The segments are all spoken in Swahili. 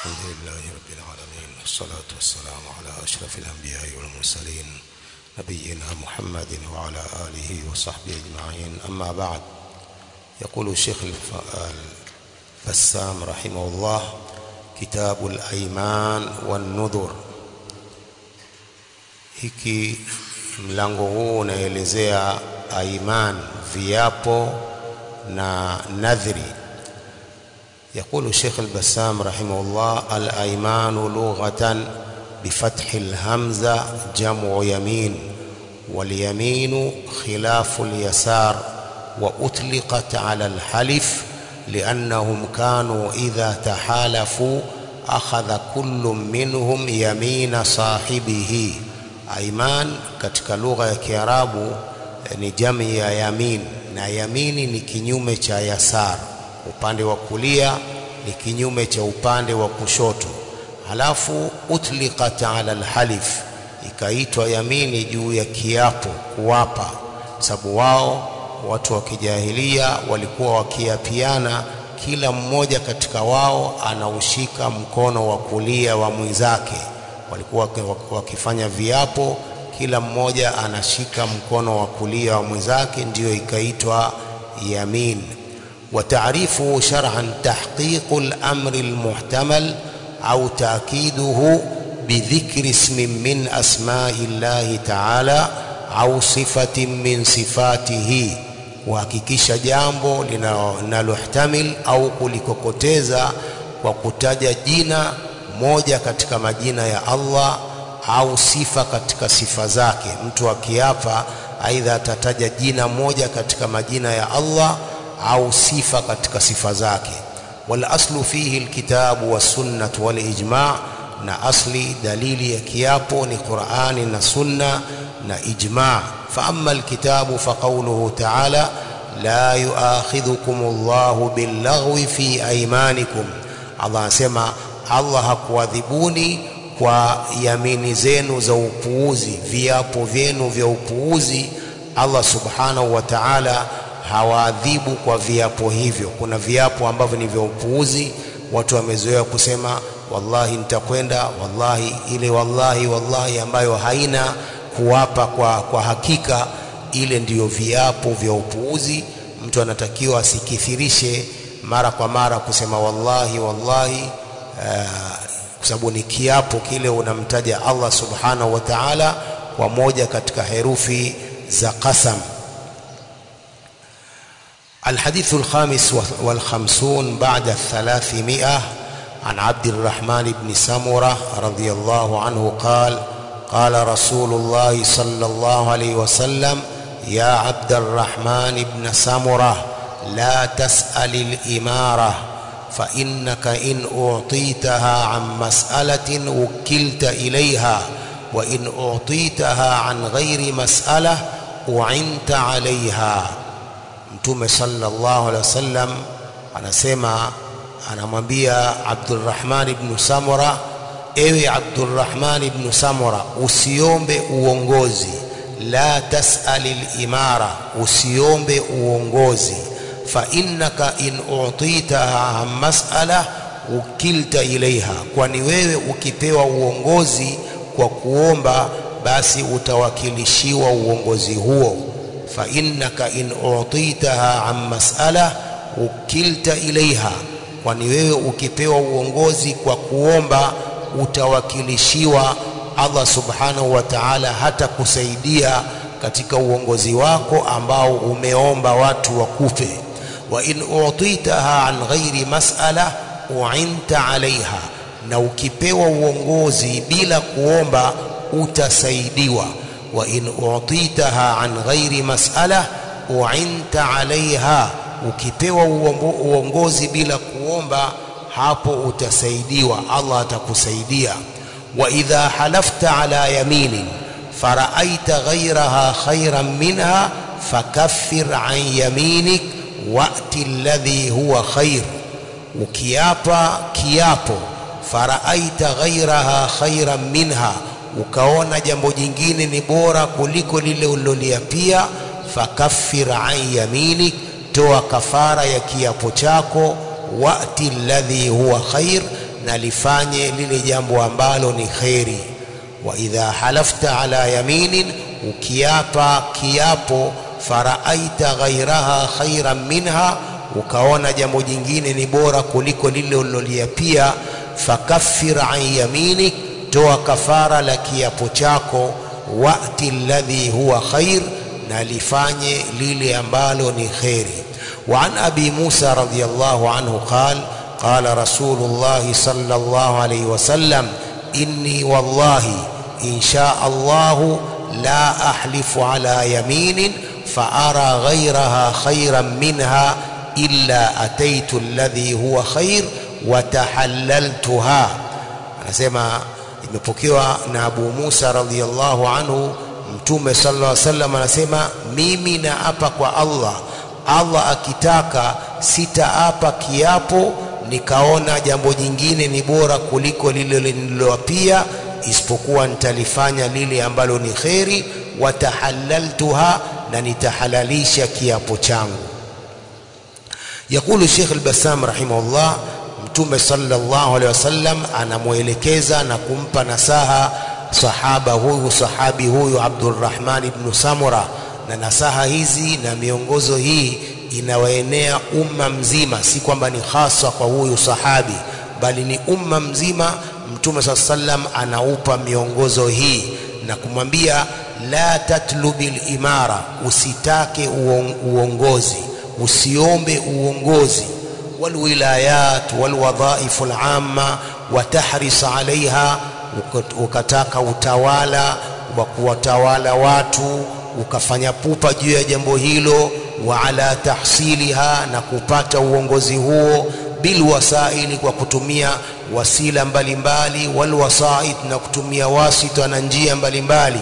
الحمد لله رب العالمين، والصلاة والسلام على أشرف الأنبياء والمرسلين نبينا محمد وعلى آله وصحبه أجمعين. أما بعد، يقول الشيخ البسام رحمه الله: كتاب الأيمان والنذر. Hiki mlango huu unaelezea aiman, viapo na nadhri. يقول الشيخ البسام رحمه الله: الأيمان لغة بفتح الهمزة جمع يمين، واليمين خلاف اليسار، وأطلقت على الحلف لأنهم كانوا إذا تحالفوا أخذ كل منهم يمين صاحبه. Aiman katika lugha ya Kiarabu ni jamii ya yamin, na yamini ni kinyume cha yasar. Upande wa kulia ni kinyume cha upande wa kushoto. Halafu utliqat ala alhalif, ikaitwa yamini juu ya kiapo, kuwapa. Sababu wao watu wa kijahilia walikuwa wakiapiana, kila mmoja katika wao anaushika mkono wa kulia wa mwenzake. Walikuwa wakifanya viapo, kila mmoja anashika mkono wa kulia wa mwenzake, ndio ikaitwa yamin. وتعريفه شرعا تحقيق الأمر المحتمل أو تأكيده بذكر اسم من أسماء الله تعالى أو صفة من صفاته. وحقيقisha jambo linalohtamil au kulikokoteza kwa kutaja jina moja katika majina ya Allah au sifa katika sifa zake. Mtu akiapa aidha atataja jina moja katika majina ya Allah au sifa katika sifa zake. Wal aslu fihi alkitabu was sunnah wal ijma', na asli dalili ya kiapo ni Qur'ani na sunna na ijma'. Fa amma alkitabu fa qawluhu ta'ala: la yu'akhidhukumullahu billaghwi fi aymanikum. Allah anasema Allah hakuadhibuni kwa yamini zenu za upuuzi, viapo vyenu vya upuuzi. Allah subhanahu wa ta'ala hawaadhibu kwa viapo hivyo. Kuna viapo ambavyo ni vya upuuzi, watu wamezoea kusema wallahi nitakwenda, wallahi ile, wallahi ambayo haina kuwapa kwa hakika. Ile ndiyo viapo vya upuuzi. Mtu anatakiwa asikithirishe mara kwa mara kusema wallahi, kwa sababu ni kiapo kile, unamtaja Allah subhanahu wa ta'ala kwa moja katika herufi za qasam. الحديث الخامس والخمسون بعد 300 عن عبد الرحمن بن سمرة رضي الله عنه قال: قال رسول الله صلى الله عليه وسلم: يا عبد الرحمن بن سمرة لا تسأل الإمارة، فإنك إن أعطيتها عن مسألة وكلت إليها، وإن أعطيتها عن غير مسألة أعنت عليها. Mtume sallallahu alaihi wasallam anasema, anamwambia Abdurrahman ibn Samura: ewe Abdurrahman ibn Samura, usiombe uongozi. La tas'alil imara, usiombe uongozi. Fa innaka in u'titaha mas'ala ukilta ilaiha, kwani wewe ukipewa uongozi kwa kuomba, basi utawakilishiwa uongozi huo. Fa innaka in u'titaha an mas'ala ukilta ilaiha, kwani wewe ukipewa uongozi kwa kuomba utawakilishiwa. Allah subhanahu wa ta'ala hata kusaidia katika uongozi wako ambao umeomba watu wakupe. Wa in u'titaha an ghairi mas'ala u'inta alaiha, na ukipewa uongozi bila kuomba utasaidiwa. Wa in u'titaha an ghairi mas'ala u'inta alaiha, ukipewa uongozi bila kuomba, hapo utasaidiwa, Allah atakusaidia. Wa idha halafta ala yaminin faraaita ghayraha khayran minha fakaffir an yaminik wa'ti alladhi huwa khair. Ukiapa kiapo, faraaita ghayraha khayran minha, ukaona jambo jingine ni bora kuliko lile uliloliapia, fakaffir an yaminik, toa kafara ya kiapo chako. Wa'ti alladhi huwa khair, na lifanye lile jambo ambalo ni khairi. Wa idha halafta ala yaminin, ukiapa kiapo, faraaita ghairaha khairan minha, ukaona jambo jingine ni bora kuliko lile uliloliapia, fakaffir an yaminik, toa kafara la kiapo chako, wa'ti alladhi huwa khair, na lifanye lile ambalo ni khairi. Wa an abi Musa radhiyallahu anhu qala قال رسول الله صلى الله عليه وسلم إني والله إن شاء الله لا أحلف على يمين فأرى غيرها خيرا منها إلا أتيت الذي هو خير وتحللتها. anasema imepokewa na Abu Musa radhiyallahu anhu, Mtume sallallahu alaihi wasallam anasema, mimi naapa kwa Allah, Allah akitaka sitaapa kiapo nikaona jambo jingine ni bora kuliko lile nililoapia, isipokuwa nitalifanya lile ambalo ni khairi, watahalaltuha, na nitahalalisha kiapo changu. Yakulu Sheikh al-Bassam rahimahullah, Mtume sallallahu alaihi wasallam anamuelekeza na kumpa nasaha sahabi huyu Abdurrahman ibn Samura, na nasaha hizi na miongozo hii inawaenea umma mzima, si kwamba ni hasa kwa huyu sahabi, bali ni umma mzima. Mtume sallam anaupa miongozo hii na kumwambia, la tatlubil imara, usitake uongozi, usiombe uongozi, wal wilayat wal wadhaif al amma, watahris alaiha, ukataka utawala wa kuwatawala watu, ukafanya pupa juu ya jambo hilo, wa ala tahsiliha, na kupata uongozi huo, bil wasaili, kwa kutumia wasila mbalimbali, wal wasait, na kutumia wasita na njia mbalimbali.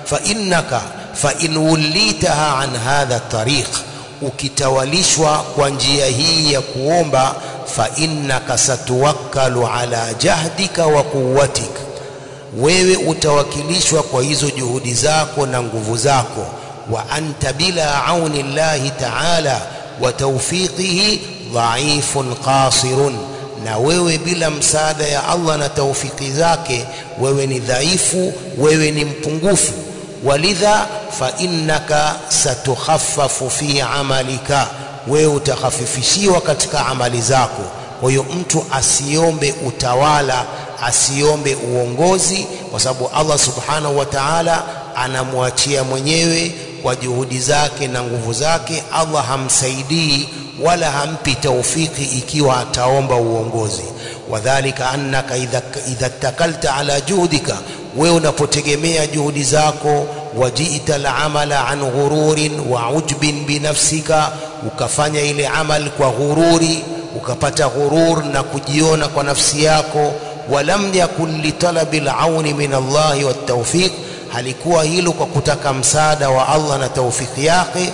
fa in wulitaha an hadha tariq, ukitawalishwa kwa njia hii ya kuomba, fa innaka satuwakkalu ala jahdika wa quwwatika, wewe utawakilishwa kwa hizo juhudi zako na nguvu zako. Wa anta bila auni llahi ta'ala wa tawfiqihi dhaifun qasirun, na wewe bila msaada ya Allah na tawfiki zake wewe ni dhaifu, wewe ni mpungufu. Walidha fa innaka satukhaffafu fi amalika, wewe utakhafifishiwa katika amali zako. Kwa hiyo mtu asiombe utawala, asiombe uongozi, kwa sababu Allah subhanahu wa ta'ala anamwachia mwenyewe kwa juhudi zake na nguvu zake. Allah hamsaidii wala hampi taufiki ikiwa ataomba uongozi. Wadhālika annaka idha takalta ala juhdika, wewe unapotegemea juhudi zako, wajiita al-amala an ghururin wa ujbin binafsika, ukafanya ile amal kwa ghururi, ukapata ghurur na kujiona kwa nafsi yako, walam yakun li talabil auni min Allah wa tawfiq, halikuwa hilo kwa kutaka msaada wa Allah na tawfiki yake.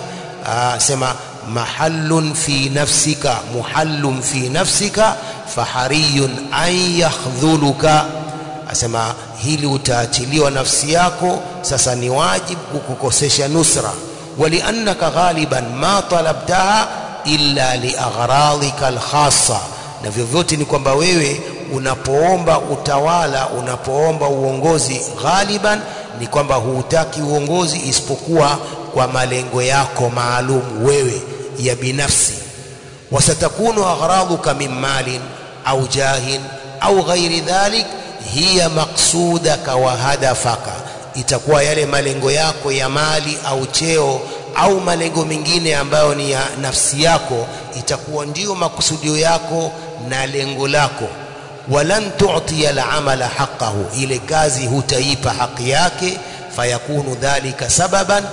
Sema mahallun fi nafsika, muhallun fi nafsika, fahariyun an yakhdhuluka, asema hili utaachiliwa nafsi yako, sasa ni wajibu kukukosesha nusra. Waliannaka ghaliban ma talabtaha illa li aghradika alkhassa, na vyovyote ni kwamba wewe unapoomba utawala, unapoomba uongozi, ghaliban ni kwamba hutaki uongozi isipokuwa kwa malengo yako maalum wewe ya binafsi. Wasatakunu aghraduka min malin au jahin au ghairi dhalik hiya maqsudaka wa hadafaka, itakuwa yale malengo yako ya mali au cheo au malengo mengine ambayo ni ya nafsi yako, itakuwa ndio makusudio yako na lengo lako. Walan tu'tiya al-amala haqqahu, ile kazi hutaipa haki yake. Fayakunu dhalika sababan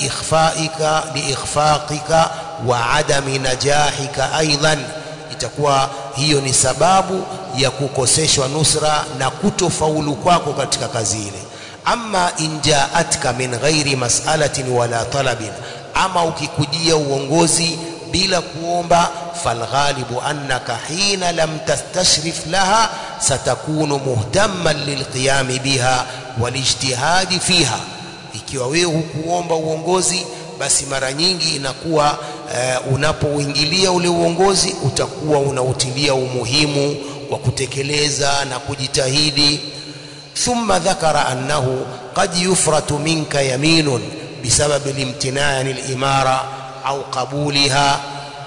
liikhfaqika wa adami najahika aidan, itakuwa hiyo ni sababu ya kukoseshwa nusra na kutofaulu kwako katika kazi ile. Amma in ja'atka min ghairi mas'alatin wala talabin, ama ukikujia uongozi bila kuomba, falghalibu annaka hina lam tastashrif laha satakunu muhtamman lilqiyam biha walijtihadi fiha. Ikiwa wewe hukuomba uongozi, basi mara nyingi inakuwa unapoingilia ule uongozi utakuwa unautilia umuhimu kwa kutekeleza na kujitahidi. Thumma dhakara annahu qad yufratu minka yaminun بسبب الامتناع عن الإمارة أو قبولها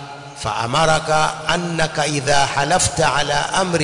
فأمرك أنك إذا حلفت على أمر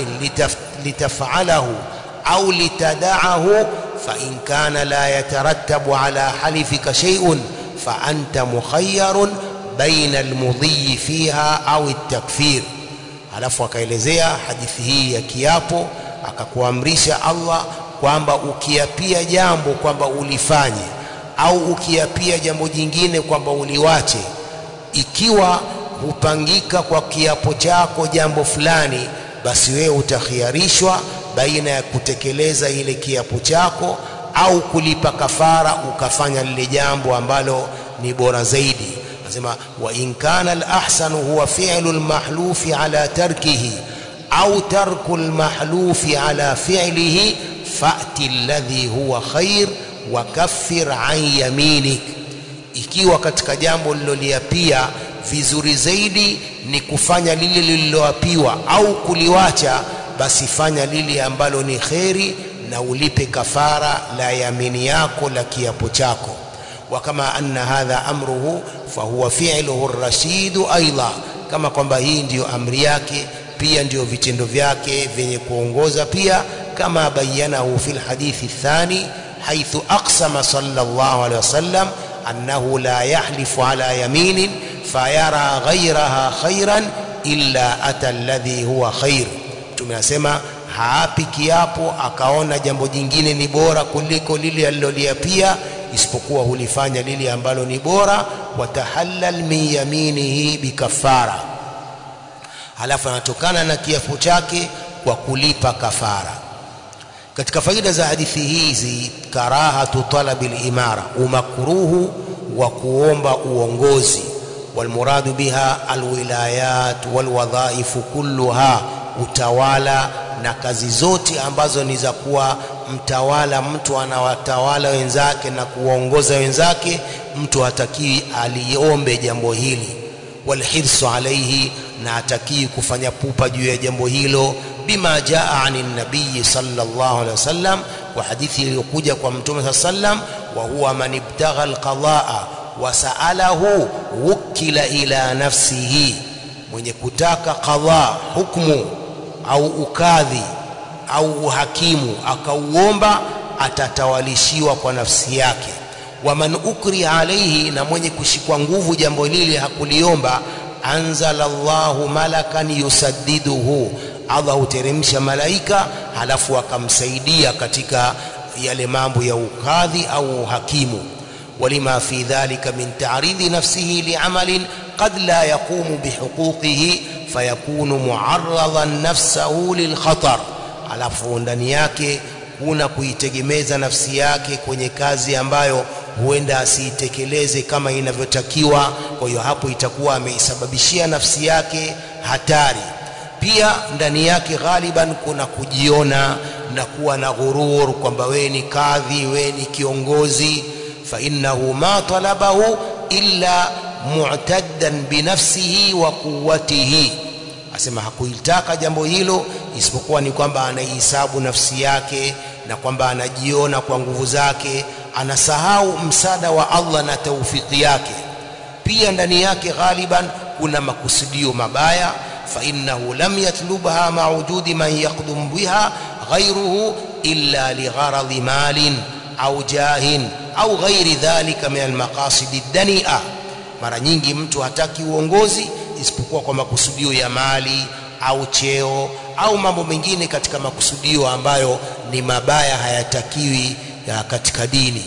لتفعله أو لتدعه فإن كان لا يترتب على حلفك شيء فأنت مخير بين المضي فيها أو التكفير. alafu akaelezea hadithi hii ya kiapo, akakuamrisha Allah kwamba ukiapia jambo kwamba ulifanye au ukiapia jambo jingine kwamba uliwache, ikiwa hupangika kwa kiapo chako jambo fulani, basi wewe utakhiarishwa baina ya kutekeleza ile kiapo chako au kulipa kafara ukafanya lile jambo ambalo ni bora zaidi. Nasema wa in kana al-ahsanu huwa fi'lu al-mahlufi ala tarkihi au tarku al-mahlufi ala fi'lihi fa'ti alladhi huwa khair wa kaffir an yaminik. Ikiwa katika jambo liloliapia vizuri zaidi ni kufanya lile lililoapiwa au kuliwacha, basi fanya lile ambalo ni khairi na ulipe kafara la yamini yako la kiapo chako. Wakama anna hadha amruhu fahuwa fi'luhu ar-rashid aidha, kama kwamba hii ndiyo amri yake pia ndiyo vitendo vyake vyenye kuongoza pia, kama bayanahu fil hadithi thani حيث أقسم صلى الله عليه وسلم أنه لا يحلف على يمين فيرى غيرها خيرا إلا أتى الذي هو خير. Tumesema haapi kiapo akaona jambo jingine ni bora kuliko lile aliloliapia, isipokuwa hulifanya lile ambalo ni bora. Watahallal min yaminihi bikafara, halafu anatokana na kiapo chake kwa kulipa kafara. Katika faida za hadithi hizi, karahatu talabil imara, umakruhu wa kuomba uongozi. Walmuradu biha alwilayat walwadhaifu kulluha, utawala na kazi zote ambazo ni za kuwa mtawala, mtu anawatawala wenzake na kuwaongoza wenzake, mtu hatakiwi aliombe jambo hili. Walhirsu alayhi, na hatakiwi kufanya pupa juu ya jambo hilo, bima jaa anin nabii sallallahu alaihi wasallam, wa hadithi iliyokuja kwa mtume sallam, wa huwa man ibtagha alqadaa wa sa'alahu wukila ila nafsihi, mwenye kutaka qadha, hukumu au ukadhi au uhakimu akauomba, atatawalishiwa kwa nafsi yake. Wa man ukri alayhi, na mwenye kushikwa nguvu jambo lile hakuliomba, anzala Allahu malakan yusaddiduhu, Allah huteremsha malaika halafu akamsaidia katika yale mambo ya ukadhi au hakimu. Walima fi dhalika min ta'ridi nafsihi li'amalin qad la yaqumu bihuquqihi fayakunu mu'arradan nafsahu lilkhatar, halafu ndani yake kuna kuitegemeza nafsi yake kwenye kazi ambayo huenda asiitekeleze kama inavyotakiwa. Kwa hiyo hapo itakuwa ameisababishia nafsi yake hatari. Pia ndani yake ghaliban kuna kujiona na kuwa na ghurur kwamba wewe ni kadhi, wewe ni kiongozi. Fa innahu ma talabahu illa mu'taddan binafsihi wa quwwatihi, asema hakuitaka jambo hilo isipokuwa ni kwamba anaihisabu nafsi yake na kwamba anajiona kwa nguvu zake, anasahau msaada wa Allah na taufiki yake. Pia ndani yake ghaliban kuna makusudio mabaya. Fa innahu lam yatlubha ma'ududi man yaqdum biha ghayruhu illa ligharadhi malin au jahin au ghairi dhalika min almaqasid ad-dani'a. Mara nyingi mtu hataki uongozi isipokuwa kwa makusudio ya mali au cheo au mambo mengine katika makusudio ambayo ni mabaya, hayatakiwi ya katika dini.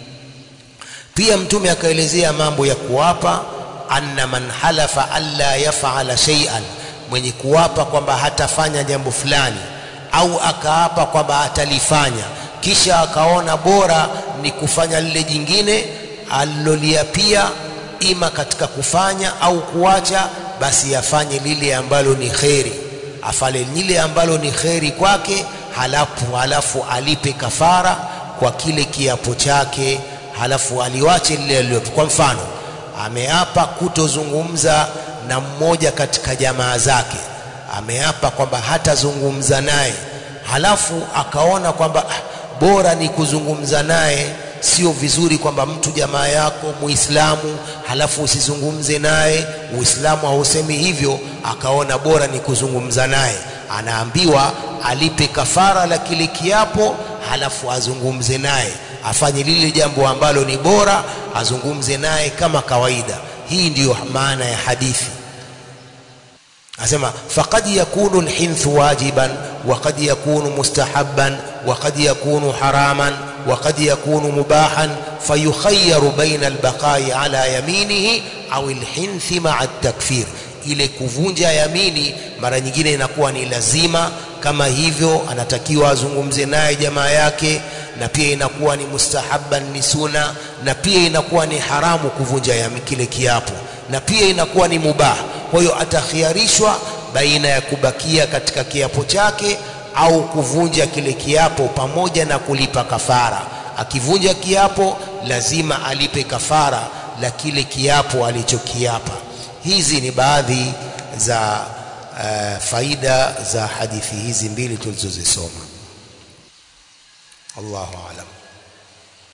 Pia mtume akaelezea mambo ya kuapa, anna man halafa alla yaf'ala shay'an, mwenye kuapa kwamba hatafanya jambo fulani au akaapa kwamba atalifanya kisha akaona bora ni kufanya lile jingine aliloliapia, ima katika kufanya au kuacha, basi afanye lile ambalo ni khairi, afale lile ambalo ni khairi kwake, halafu alipe kafara kwa kile kiapo chake, halafu aliwache lile aliloapa. Kwa mfano, ameapa kutozungumza na mmoja katika jamaa zake, ameapa kwamba hatazungumza naye, halafu akaona kwamba bora ni kuzungumza naye, sio vizuri kwamba mtu jamaa yako Muislamu halafu usizungumze naye, Uislamu hausemi hivyo, akaona bora ni kuzungumza naye, anaambiwa alipe kafara la kile kiapo, halafu azungumze naye, afanye lile jambo ambalo ni bora, azungumze naye kama kawaida. Hii ndiyo maana ya hadithi. Asema faqad yakunu alhinthu wajiban wa qad yakunu mustahabban wa qad yakunu haraman wa qad yakunu mubahan fayukhayyaru baina albaqai ala yaminihi au alhinthi ma'a at-takfir. Ile kuvunja yamini mara nyingine inakuwa ni lazima, kama hivyo anatakiwa azungumze naye jamaa yake, na pia inakuwa ni mustahabban, ni sunna, na pia inakuwa ni haramu kuvunja kile kiapo, na pia inakuwa ni mubah. Kwa hiyo atakhiarishwa baina ya kubakia katika kiapo chake au kuvunja kile kiapo pamoja na kulipa kafara. Akivunja kiapo lazima alipe kafara la kile kiapo alichokiapa. Hizi ni baadhi za faida za hadithi hizi mbili tulizozisoma. Allahu a'lam.